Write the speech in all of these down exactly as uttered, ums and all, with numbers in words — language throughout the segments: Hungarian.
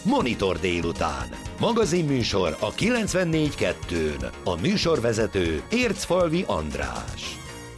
Monitor délután. Magazinműsor a kilencvennégy kettőn. A műsorvezető Ércfalvi András.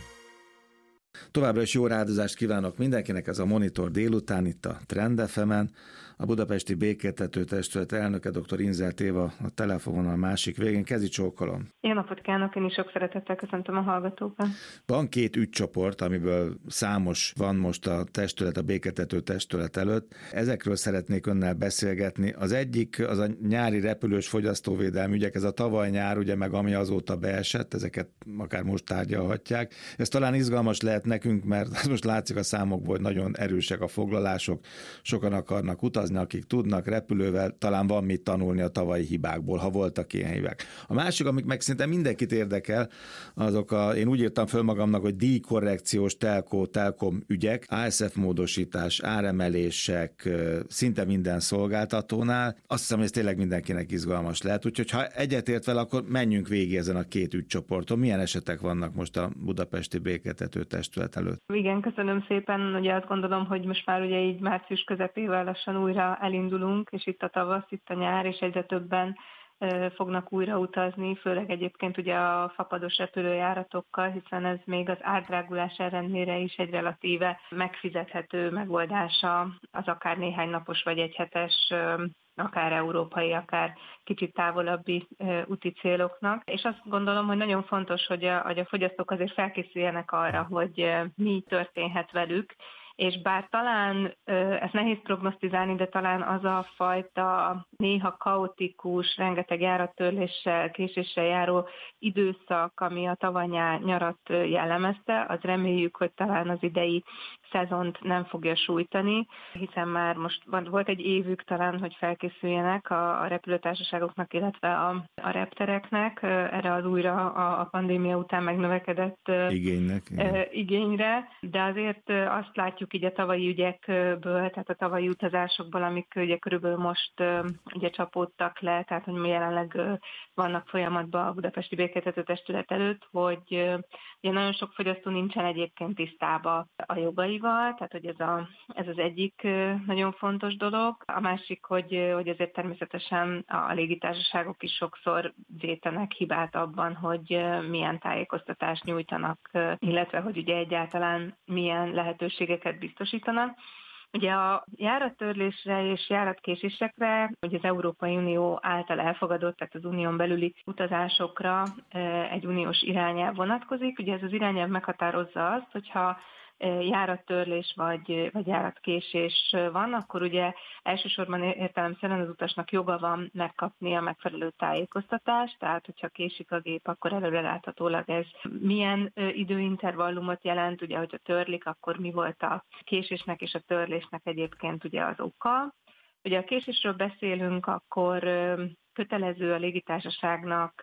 Továbbra is jó rádozást kívánok mindenkinek, ez a Monitor délután itt a Trend ef emen. A Budapesti Békéltető Testület elnöke dr. Inzelt Éva a telefonvonal másik végén. Kezi csókolom. Jó napot kívánok, én is sok szeretettel köszöntöm a hallgatókat. Van két ügycsoport, amiből számos van most a testület, a Békéltető Testület előtt. Ezekről szeretnék önnel beszélgetni. Az egyik az a nyári repülős fogyasztóvédelmi ügyek, ez a tavaly nyár, ugye meg ami azóta beesett, ezeket akár most tárgyalhatják. Ez talán izgalmas lehet nekünk, mert most látszik a számokból, hogy nagyon erősek a foglalások, sokan akarnak utazni, akik tudnak repülővel, talán van mit tanulni a tavalyi hibákból, ha voltak ilyen hibák. A másik, amik meg szinte mindenkit érdekel, azok a, én úgy írtam föl magamnak, hogy díjkorrekciós telkó, telkom ügyek, á es ef módosítás, áremelések, szinte minden szolgáltatónál. Azt hiszem, hogy ez tényleg mindenkinek izgalmas lehet, úgyhogy ha egyetért vele, akkor menjünk végig ezen a két ügycsoporton. Milyen esetek vannak most a Budapesti Békéltető Testület előtt? Igen, köszönöm szépen. Ugye azt gondolom, hogy most már ugye így március közepével lassan újra elindulunk, és itt a tavasz, itt a nyár, és egyre többen fognak újra utazni, főleg egyébként ugye a fapados repülőjáratokkal, hiszen ez még az árdrágulás ellenére is egy relatíve megfizethető megoldása az akár néhány napos vagy egyhetes, akár európai, akár kicsit távolabbi úti céloknak. És azt gondolom, hogy nagyon fontos, hogy a, hogy a fogyasztók azért felkészüljenek arra, hogy mi történhet velük, és bár talán ezt nehéz prognosztizálni, de talán az a fajta néha kaotikus, rengeteg járattörléssel, késéssel járó időszak, ami a tavaly nyarat jellemezte, az reméljük, hogy talán az idei szezont nem fogja sújtani, hiszen már most volt egy évük talán, hogy felkészüljenek a, a repülőtársaságoknak, illetve a, a reptereknek erre az újra a, a pandémia után megnövekedett igénynek, igen. igényre, de azért azt látjuk így a tavalyi ügyekből, tehát a tavalyi utazásokból, amik ugye körülbelül most ugye csapódtak le, tehát hogy jelenleg vannak folyamatban a Budapesti Békéltető Testület előtt, hogy ugye nagyon sok fogyasztó nincsen egyébként tisztában a jogaival, tehát hogy ez, a, ez az egyik nagyon fontos dolog. A másik, hogy, hogy azért természetesen a légitársaságok is sokszor vétenek hibát abban, hogy milyen tájékoztatást nyújtanak, illetve hogy ugye egyáltalán milyen lehetőségeket biztosítanak. Ugye a járattörlésre és járatkésésekre, ugye az Európai Unió által elfogadott, tehát az unión belüli utazásokra egy uniós irányelv vonatkozik. Ugye ez az irányelv meghatározza azt, hogyha járattörlés vagy, vagy járatkésés van, akkor ugye elsősorban értelemszerűen az utasnak joga van megkapni a megfelelő tájékoztatást, tehát hogyha késik a gép, akkor előreláthatólag ez milyen időintervallumot jelent, ugye hogyha törlik, akkor mi volt a késésnek és a törlésnek egyébként ugye az oka. Ugye a késésről beszélünk, akkor kötelező a légitársaságnak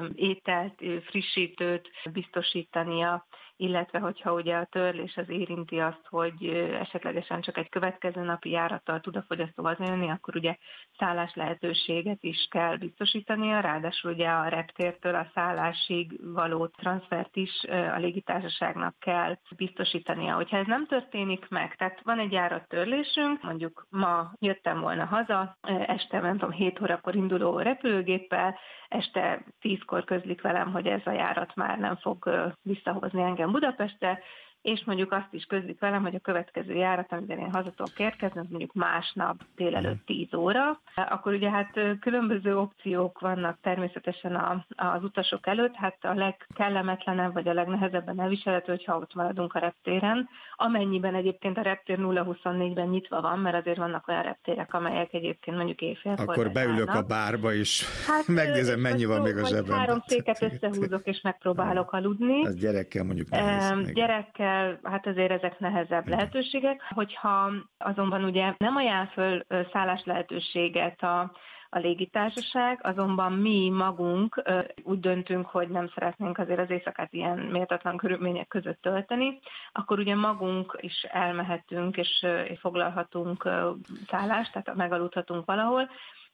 ételt, frissítőt biztosítania, illetve hogyha ugye a törlés az érinti azt, hogy esetlegesen csak egy következő napi járattal tud a fogyasztó hazajönni, akkor ugye szállás lehetőséget is kell biztosítania, ráadásul ugye a reptértől a szállásig való transfert is a légitársaságnak kell biztosítania. Hogyha ez nem történik meg, tehát van egy járattörlésünk, mondjuk ma jöttem volna haza, este nem tudom, hét órakor induló repülőgéppel, este tízkor közlik velem, hogy ez a járat már nem fog visszahozni engem Budapestre, és mondjuk azt is közlik velem, hogy a következő járat, amiben én haza tudok érkezni, mondjuk másnap délelőtt tíz óra, akkor ugye hát különböző opciók vannak természetesen a, az utasok előtt, hát a legkellemetlenebb vagy a legnehezebben elviselhető, hogyha ott maradunk a reptéren, amennyiben egyébként a reptér nulla huszonnégyben nyitva van, mert azért vannak olyan reptérek, amelyek egyébként mondjuk éjfélkor akkor beülök a bárba is, hát, megnézem, mennyi van még a zsebemben. Három széket összehúzok, és megpróbálok aludni. Ez gyerekkel mondjuk nehéz. Gyerekkel, hát azért ezek nehezebb lehetőségek. Hogyha azonban ugye nem ajánl föl szállás lehetőséget a a légitársaság, azonban mi magunk úgy döntünk, hogy nem szeretnénk azért az éjszakát ilyen méltatlan körülmények között tölteni, akkor ugye magunk is elmehetünk és foglalhatunk szállást, tehát megaludhatunk valahol,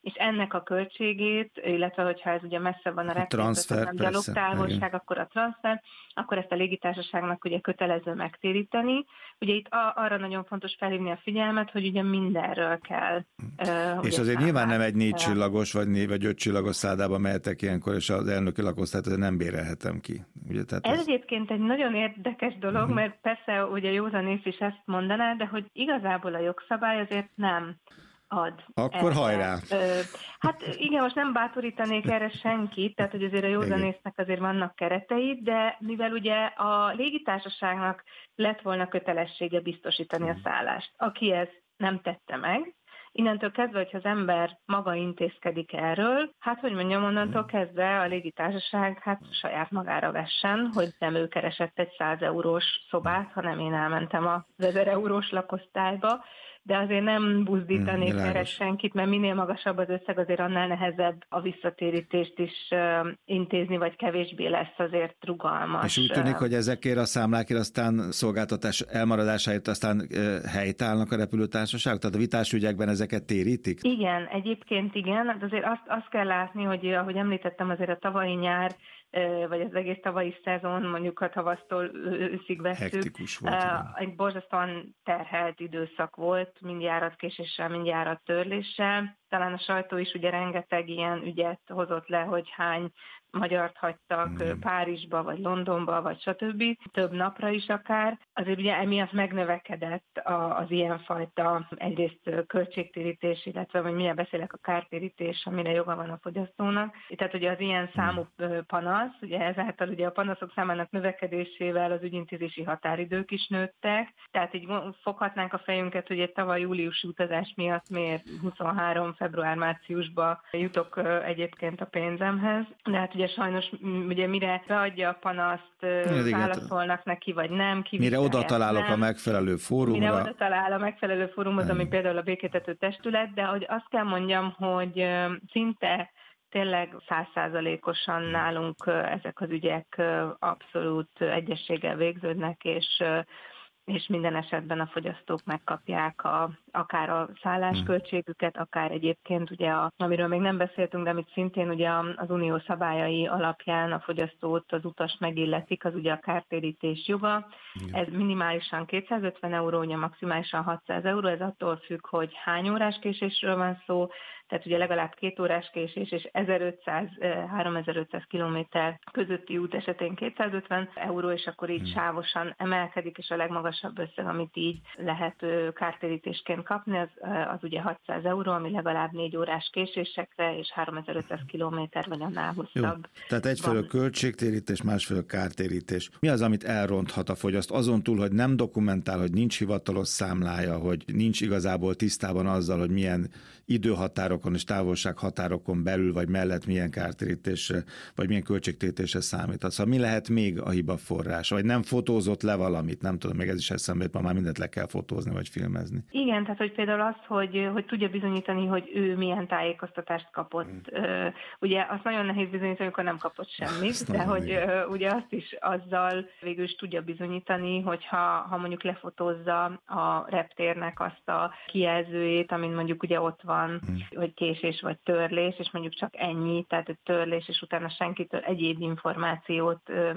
és ennek a költségét, illetve hogyha ez ugye messze van a repülőtől, nem gyalogtávolság, akkor a transfer, akkor ezt a légitársaságnak ugye kötelező megtéríteni. Ugye itt a, arra nagyon fontos felhívni a figyelmet, hogy ugye mindenről kell. Uh, és azért nyilván nem egy négy csillagos vagy négy vagy öt csillagos szállába mehetek ilyenkor, és az elnöki lakosztályt azért nem bérelhetem ki. Ugye, tehát ez az... egyébként egy nagyon érdekes dolog, uh-huh. mert persze ugye józanész is ezt mondaná, de hogy igazából a jogszabály azért nem ad. Akkor erre. Hajrá! Ö, hát igen, most nem bátorítanék erre senkit, tehát hogy azért a józanésznek azért vannak keretei, de mivel ugye a légitársaságnak lett volna kötelessége biztosítani a szállást, aki ezt nem tette meg, innentől kezdve, hogyha az ember maga intézkedik erről, hát hogy mondjam, onnantól kezdve a légitársaság hát saját magára vessen, hogy nem ő keresett egy száz eurós szobát, hanem én elmentem az ezer eurós lakosztályba, de azért nem buzdítanék hmm, erre senkit, mert minél magasabb az összeg, azért annál nehezebb a visszatérítést is uh, intézni, vagy kevésbé lesz azért rugalmas. És úgy tűnik, hogy ezekért a számlákért aztán szolgáltatás elmaradásáért aztán uh, helytállnak a repülőtársaságok? Tehát a vitásügyekben ezeket térítik? Igen, egyébként igen, de azért azt, azt kell látni, hogy ahogy említettem, azért a tavalyi nyár vagy az egész tavalyi szezon, mondjuk a tavasztól őszig vesszük. Hektikus volt. Egy borzasztóan terhelt időszak volt, mind járatkéséssel, mind járattörléssel. Talán a sajtó is ugye rengeteg ilyen ügyet hozott le, hogy hány magyart hagytak mm. Párizsba, vagy Londonba, vagy stb. Több napra is akár. Azért ugye emiatt megnövekedett az ilyenfajta egyrészt költségtérítés, illetve hogy milyen beszélek a kártérítés, amire joga van a fogyasztónak. Tehát ugye az ilyen számú panasz, ugye ezáltal ugye a panaszok számának növekedésével az ügyintézési határidők is nőttek. Tehát így foghatnánk a fejünket, hogy egy tavaly júliusi utazás miatt miért huszonhárom február-márciusba jutok egyébként a pénzemhez. De hát ugye sajnos ugye mire beadja a panaszt, válaszolnak neki, vagy nem. Mire oda találok nem. a megfelelő fórumra. Mire oda talál a megfelelő fórumhoz, ami például a békéltető testület, de hogy azt kell mondjam, hogy szinte tényleg száz százalékosan nálunk ezek az ügyek abszolút egyességgel végződnek, és és minden esetben a fogyasztók megkapják a, akár a szállásköltségüket, akár egyébként, ugye, a, amiről még nem beszéltünk, de amit szintén ugye az unió szabályai alapján a fogyasztót, az utast megilletik, az ugye a kártérítés joga. Igen. Ez minimálisan kétszázötven euró, ugye maximálisan hatszáz euró, ez attól függ, hogy hány órás késésről van szó, tehát ugye legalább két órás késés és ezerötszáz-háromezer-ötszáz kilométer közötti út esetén kétszázötven euró, és akkor így hmm. sávosan emelkedik, és a legmagasabb összeg, amit így lehet kártérítésként kapni, az, az ugye hatszáz euró, ami legalább négy órás késésekre, és háromezer-ötszáz kilométer vagy annál hosszabb. Tehát egyfelől költségtérítés, másfelől kártérítés. Mi az, amit elronthat a fogyasztó? Azon túl, hogy nem dokumentál, hogy nincs hivatalos számlája, hogy nincs igazából tisztában azzal, hogy milyen időhatárokon és távolsághatárokon belül vagy mellett milyen kártérítésre, vagy milyen költségtérítésre számít. Szóval mi lehet még a hiba forrás? Vagy nem fotózott le valamit? Nem tudom, még ez is eszembe jut, ma már mindent le kell fotózni vagy filmezni. Igen, tehát hogy például az, hogy, hogy tudja bizonyítani, hogy ő milyen tájékoztatást kapott. Mm. Ugye azt nagyon nehéz bizonyítani, amikor nem kapott semmit, de hogy nehéz. Ugye azt is azzal végül is tudja bizonyítani, hogyha ha mondjuk lefotózza a reptérnek azt a kijelzőjét, amin mondjuk ugye ott van, mm. hogy késés vagy törlés, és mondjuk csak ennyi, tehát egy törlés, és utána senkitől egyéb információt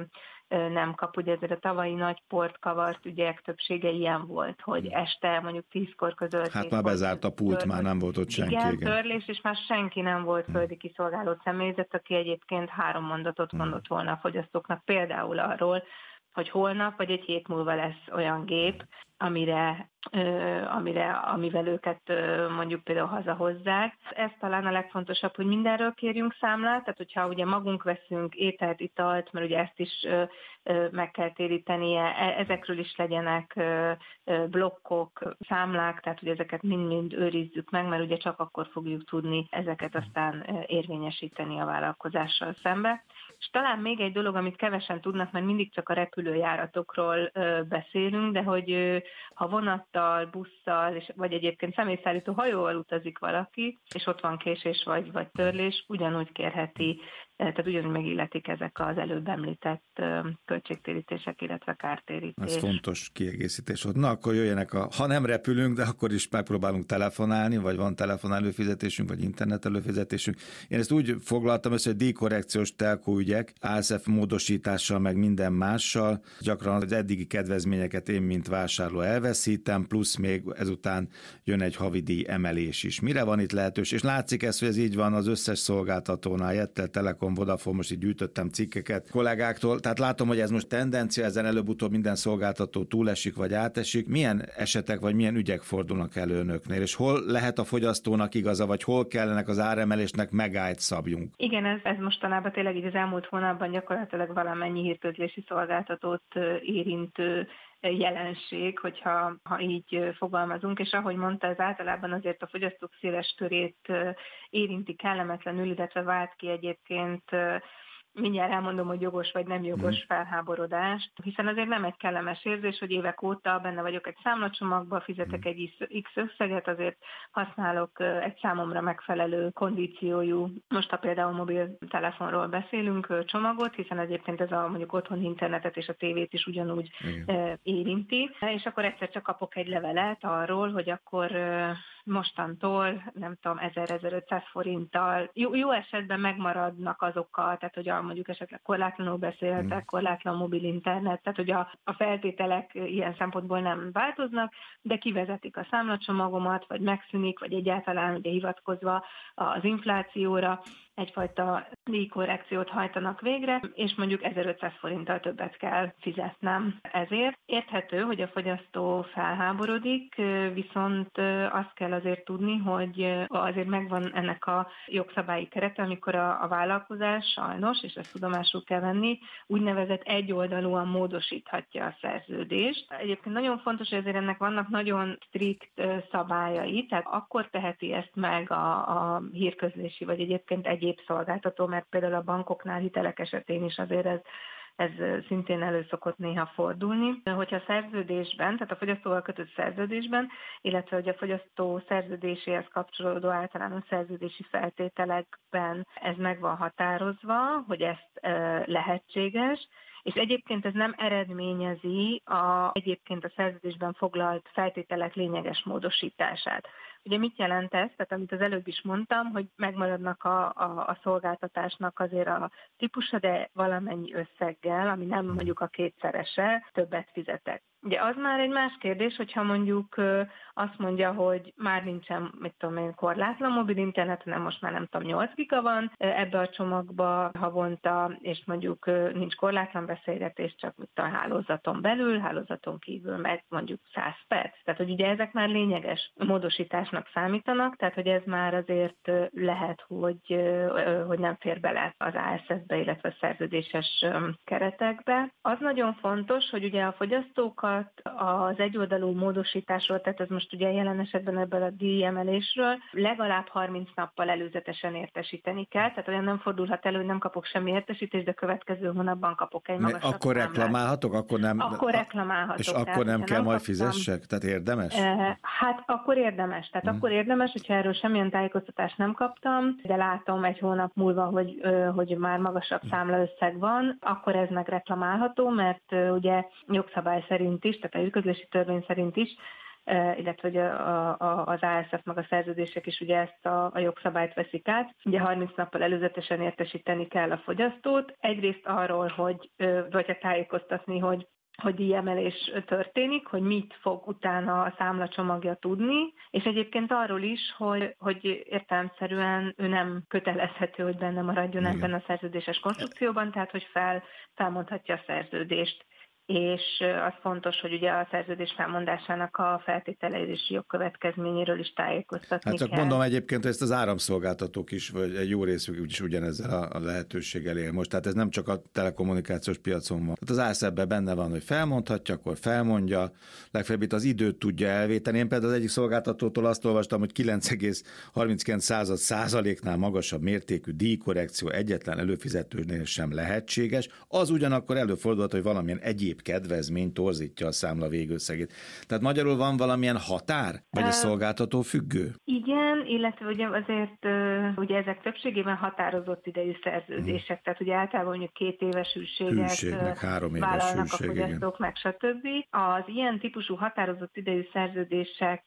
nem kap. Ugye ezért a tavalyi nagy port kavart ügyek többsége ilyen volt, hogy este mondjuk tízkor közölt. Hát már bezárt a pult, törlés. Már nem volt ott senki. Igen, igen, törlés, és már senki nem volt földi kiszolgáló személyzet, aki egyébként három mondatot mondott volna a fogyasztóknak, például arról, hogy holnap vagy egy hét múlva lesz olyan gép, amire, amire, amivel őket mondjuk például hazahozzák. Ez talán a legfontosabb, hogy mindenről kérjünk számlát, tehát hogyha ugye magunk veszünk ételt, italt, mert ugye ezt is meg kell térítenie, ezekről is legyenek blokkok, számlák, tehát hogy ezeket mind-mind őrizzük meg, mert ugye csak akkor fogjuk tudni ezeket aztán érvényesíteni a vállalkozással szembe. És talán még egy dolog, amit kevesen tudnak, mert mindig csak a repülőjáratokról beszélünk, de hogy ha vonattal, busszal, és, vagy egyébként személyszállító hajóval utazik valaki, és ott van késés vagy, vagy törlés, ugyanúgy kérheti tehát ugyanúgy megilletik ezek az előbb említett költségtérítések, illetve kártérítés. Ez fontos kiegészítés volt. Na, akkor jöjjenek a, ha nem repülünk, de akkor is megpróbálunk telefonálni, vagy van telefon előfizetésünk, vagy internet előfizetésünk. Én ezt úgy foglaltam össze, hogy díjkorrekciós telkó ügyek, á es ef módosítással, meg minden mással, gyakran az eddigi kedvezményeket én, mint vásárló elveszítem, plusz még ezután jön egy havidíj emelés is. Mire van itt lehetőség? És látszik ez, hogy ez így van az összes szolgáltatónál, Jettel, Telekom, Vodafone, most így gyűjtöttem cikkeket kollégáktól, tehát látom, hogy ez most tendencia, ezen előbb-utóbb minden szolgáltató túlesik vagy átesik. Milyen esetek vagy milyen ügyek fordulnak elő önöknél, és hol lehet a fogyasztónak igaza, vagy hol kellenek az áremelésnek megállt szabjunk? Igen, ez, ez mostanában tényleg így az elmúlt hónapban gyakorlatilag valamennyi hírközlési szolgáltatót érintő jelenség, hogyha ha így fogalmazunk, és ahogy mondta, ez általában azért a fogyasztók széles körét érinti kellemetlenül, illetve vált ki egyébként, mindjárt elmondom, hogy jogos vagy nem jogos felháborodást, hiszen azért nem egy kellemes érzés, hogy évek óta benne vagyok egy számlacsomagba, fizetek egy X összeget, azért használok egy számomra megfelelő kondíciójú, most ha például mobiltelefonról beszélünk, csomagot, hiszen egyébként ez a mondjuk otthoni internetet és a tévét is ugyanúgy Igen. érinti, és akkor egyszer csak kapok egy levelet arról, hogy akkor mostantól, nem tudom, ezer-ezerötszáz forinttal, jó, jó esetben megmaradnak azokkal, tehát hogy a, mondjuk esetleg korlátlanul beszélhetek, korlátlan mobil internet, tehát hogy a, a feltételek ilyen szempontból nem változnak, de kivezetik a számlacsomagomat, vagy megszűnik, vagy egyáltalán ugye hivatkozva az inflációra, egyfajta díjkorrekciót hajtanak végre, és mondjuk ezerötszáz forinttal többet kell fizetnem ezért. Érthető, hogy a fogyasztó felháborodik, viszont azt kell azért tudni, hogy azért megvan ennek a jogszabályi kerete, amikor a, a vállalkozás sajnos, és ezt tudomásul kell venni, úgynevezett egyoldalúan módosíthatja a szerződést. Egyébként nagyon fontos, hogy azért ennek vannak nagyon strikt szabályai, tehát akkor teheti ezt meg a, a hírközlési, vagy egyébként egyéb szolgáltató, mert például a bankoknál, hitelek esetén is azért ez, ez szintén elő szokott néha fordulni. Hogyha a szerződésben, tehát a fogyasztóval kötött szerződésben, illetve hogy a fogyasztó szerződéséhez kapcsolódó általános szerződési feltételekben ez meg van határozva, hogy ezt e, lehetséges, és egyébként ez nem eredményezi a, egyébként a szerződésben foglalt feltételek lényeges módosítását. Ugye mit jelent ez? Tehát amit az előbb is mondtam, hogy megmaradnak a, a, a szolgáltatásnak azért a típusa, de valamennyi összeggel, ami nem mondjuk a kétszerese, többet fizetek. Ugye az már egy más kérdés, hogyha mondjuk azt mondja, hogy már nincsen, mit tudom én, korlátlan mobil internet, hanem most már nem tudom, nyolc giga van ebbe a csomagba havonta, és mondjuk nincs korlátlan beszélgetés, csak a hálózaton belül, hálózaton kívül meg mondjuk száz perc. Tehát, hogy ugye ezek már lényeges módosításnak számítanak, tehát, hogy ez már azért lehet, hogy, hogy nem fér bele az á es ef-be, illetve a szerződéses keretekbe. Az nagyon fontos, hogy ugye a fogyasztókat az egyoldalú módosításról, tehát ez most ugye jelen esetben ebből a díjemelésről, legalább harminc nappal előzetesen értesíteni kell, tehát olyan nem fordulhat elő, hogy nem kapok semmi értesítést, de következő hónapban kapok egy magasabb Akkor számlát. reklamálhatok? Akkor nem, akkor reklamálhatok. És akkor nem kell nem majd kaptam, fizessek? Tehát érdemes? Hát akkor érdemes. Tehát hmm. akkor érdemes, hogyha erről semmilyen tájékoztatást nem kaptam, de látom egy hónap múlva, hogy, hogy már magasabb számlaösszeg van, akkor ez megreklamálható, mert ugye jogszabály szerint is, tehát a hírközlési törvény szerint is, illetve hogy a, a, az á es ef meg a szerződések is ugye ezt a, a jogszabályt veszik át. Ugye harminc nappal előzetesen értesíteni kell a fogyasztót. Egyrészt arról, hogy vagy a tájékoztatni, hogy hogy díjemelés történik, hogy mit fog utána a számlacsomagja tudni, és egyébként arról is, hogy, hogy értelemszerűen ő nem kötelezhető, hogy benne maradjon Igen. ebben a szerződéses konstrukcióban, tehát hogy fel, felmondhatja a szerződést. És az fontos, hogy ugye a szerződés felmondásának a feltételezési jogkövetkezményéről is tájékoztatni Hát csak kell. mondom egyébként, hogy ezt az áramszolgáltatók is, vagy egy jó részük is ugyanezzel a lehetőséggel él most. Tehát ez nem csak a telekommunikációs piacon van. Tehát az á es ef-ben benne van, hogy felmondhatja, akkor felmondja, legfeljebb itt az időt tudja elvéteni. Én például az egyik szolgáltatótól azt olvastam, hogy kilenc egész harminckilenc százaléknál magasabb mértékű díjkorrekció egyetlen előfizetőnél sem lehetséges. Az ugyanakkor előfordulhat, hogy valamilyen egyéb egyéb kedvezmény torzítja a számla végösszegét. Tehát magyarul van valamilyen határ, vagy a szolgáltató függő? Igen, illetve ugye azért ugye ezek többségében határozott idejű szerződések, hmm. tehát ugye általában mondjuk két éves hűséget Hűségnek, három éves vállalnak hűség, a fogyasztók, meg stb. Az ilyen típusú határozott idejű szerződések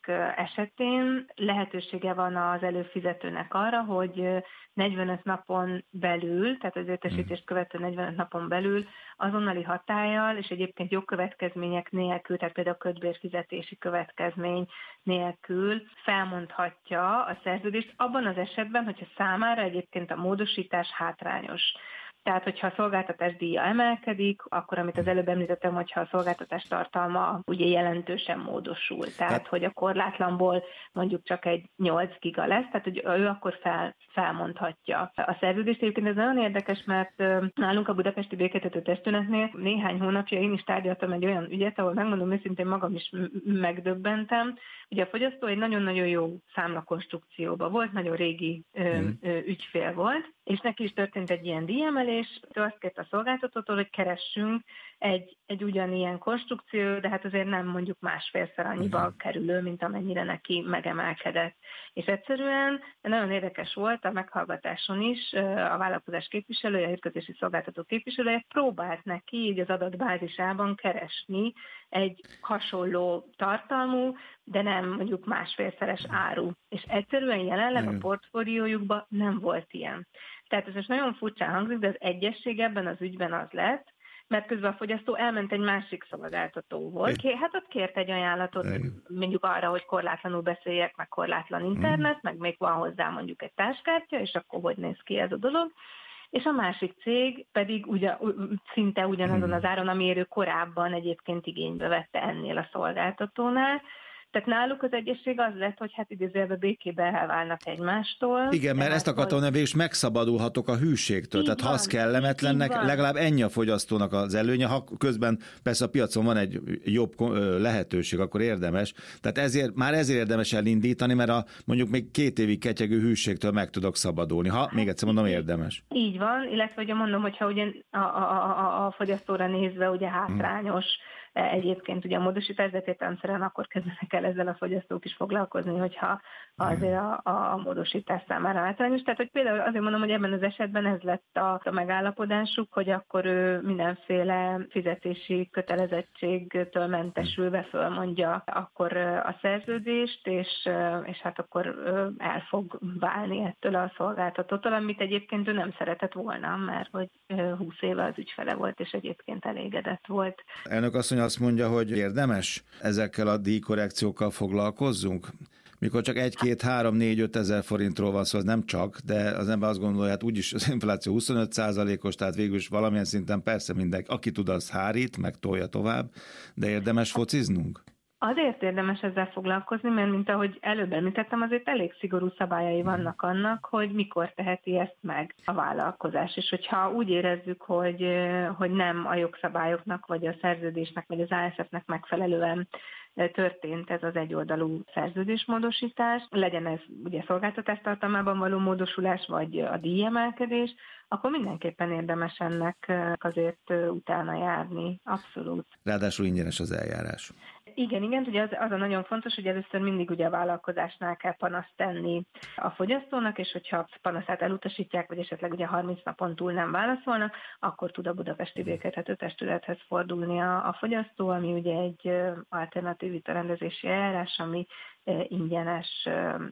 esetén lehetősége van az előfizetőnek arra, hogy negyvenöt napon belül, tehát az értesítést követő negyvenöt napon belül azonnali hatállyal, és egyébként jogkövetkezmények nélkül, tehát például kötbérfizetési következmény nélkül felmondhatja a szerződést abban az esetben, hogyha számára egyébként a módosítás hátrányos. Tehát, hogyha a szolgáltatás díja emelkedik, akkor, amit az előbb említettem, hogyha a szolgáltatás tartalma ugye jelentősen módosul. Tehát, hát, hogy a korlátlanból mondjuk csak egy nyolc giga lesz, tehát hogy ő akkor fel, felmondhatja a szerződést. Egyébként ez nagyon érdekes, mert nálunk a Budapesti Békéltető Testületnél néhány hónapja én is tárgyaltam egy olyan ügyet, ahol megmondom őszintén magam is megdöbbentem. Ugye a fogyasztó egy nagyon-nagyon jó számlakonstrukcióban volt, nagyon régi ö, ö, ügyfél volt, és neki is történt egy ilyen díjemelés, ő azt kérte a szolgáltatótól, hogy keressünk egy, egy ugyanilyen konstrukció, de hát azért nem mondjuk másfélszer annyiba uh-huh. kerülő, mint amennyire neki megemelkedett. És egyszerűen nagyon érdekes volt a meghallgatáson is, a vállalkozás képviselője, a hírközlési szolgáltató képviselője próbált neki így az adatbázisában keresni egy hasonló tartalmú, de nem mondjuk másfélszeres áru. És egyszerűen jelenleg a portfóliójukban nem volt ilyen. Tehát ez most nagyon furcsán hangzik, de az egyesség ebben az ügyben az lett, mert közben a fogyasztó elment egy másik szolgáltatóhoz. Hát ott kért egy ajánlatot, mondjuk arra, hogy korlátlanul beszéljek, meg korlátlan internet, mm. meg még van hozzá mondjuk egy táskkártya, és akkor hogy néz ki ez a dolog. És a másik cég pedig ugyan, szinte ugyanazon az áron, amiért ő korábban egyébként igénybe vette ennél a szolgáltatónál. Tehát náluk az egyesség az lett, hogy hát idézőjelben békébe elválnak egymástól. Igen, mert ezt akartam, hogy is megszabadulhatok a hűségtől. Így Tehát van, ha az kellemetlennek, legalább ennyi a fogyasztónak az előnye, ha közben persze a piacon van egy jobb lehetőség, akkor érdemes. Tehát ezért, már ezért érdemes elindítani, mert a, mondjuk még két évig ketyegő hűségtől meg tudok szabadulni. Ha, még egyszer mondom, érdemes. Így van, illetve ugye mondom, hogyha ugye a, a, a, a fogyasztóra nézve ugye hátrányos, hmm. Egyébként ugye a módosítás, de értelemszerűen akkor kezdenek el ezzel a fogyasztók is foglalkozni, hogyha azért a, a módosítás számára általános. Tehát, hogy például azért mondom, hogy ebben az esetben ez lett a, a megállapodásuk, hogy akkor ő mindenféle fizetési kötelezettségtől mentesülve fölmondja akkor a szerződést, és, és hát akkor el fog válni ettől a szolgáltatótól, amit egyébként ő nem szeretett volna, mert hogy húsz éve az ügyfele volt, és egyébként elégedett volt. Elnök asszony azt mondja, hogy érdemes ezekkel a díjkorrekciókkal foglalkozzunk? Mikor csak egy, két, három, négy, öt ezer forintról van szó, az nem csak, de az ember azt gondolja, hát úgyis az infláció huszonöt százalékos, tehát végül is valamilyen szinten persze mindenki, aki tud, az hárít, meg tolja tovább, de érdemes fociznunk? Azért érdemes ezzel foglalkozni, mert mint ahogy előbb említettem, azért elég szigorú szabályai vannak annak, hogy mikor teheti ezt meg a vállalkozás. És hogyha úgy érezzük, hogy, hogy nem a jogszabályoknak, vagy a szerződésnek, vagy az á es ef-nek megfelelően történt ez az egyoldalú szerződésmódosítás, legyen ez ugye szolgáltatás tartalmában való módosulás, vagy a díjemelkedés, akkor mindenképpen érdemes ennek azért utána járni, abszolút. Ráadásul ingyenes az eljárás. Igen, igen, ugye az, az a nagyon fontos, hogy először mindig ugye a vállalkozásnál kell panaszt tenni a fogyasztónak, és hogyha a panaszát elutasítják, vagy esetleg ugye harminc napon túl nem válaszolnak, akkor tud a Budapesti Békéltető Testülethez fordulni a, a fogyasztó, ami ugye egy alternatív vitarendezési eljárás, ami ingyenes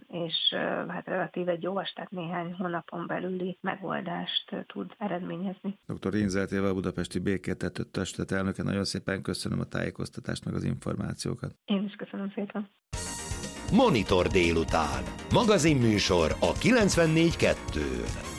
és hát relatíve gyors, tehát néhány hónapon belüli megoldást tud eredményezni. doktor Rinzelt Éva, a Budapesti Békéltető Testület elnöke, nagyon szépen köszönöm a tájékoztatást, meg az információkat. Én is köszönöm szépen. Monitor délután. Magazinműsor a kilencvennégy kettőn.